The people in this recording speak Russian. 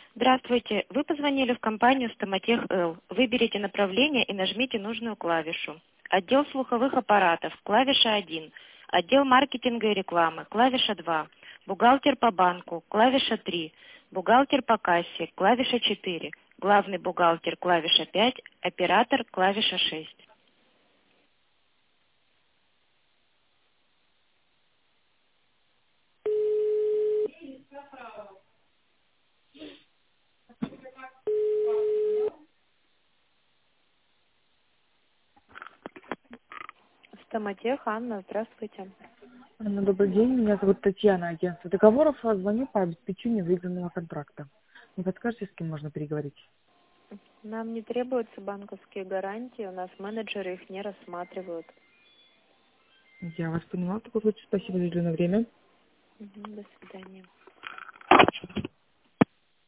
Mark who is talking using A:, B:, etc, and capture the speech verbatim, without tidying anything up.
A: Здравствуйте. Вы позвонили в компанию Стоматех Л. Выберите направление и нажмите нужную клавишу. Отдел слуховых аппаратов, клавиша один. Отдел маркетинга и рекламы, клавиша два. Бухгалтер по банку, клавиша три. Бухгалтер по кассе, клавиша четыре. Главный бухгалтер, клавиша пять. Оператор, клавиша шесть. Стоматех, Анна, здравствуйте.
B: Анна, добрый день. Меня зовут Татьяна, агентство договоров. Звоню по обеспечению выигранного контракта. Не подскажете, с кем можно переговорить?
A: Нам не требуются банковские гарантии, у нас менеджеры их не рассматривают.
B: Я вас поняла. В таком случае спасибо за уделенное время.
A: Мгм, до свидания.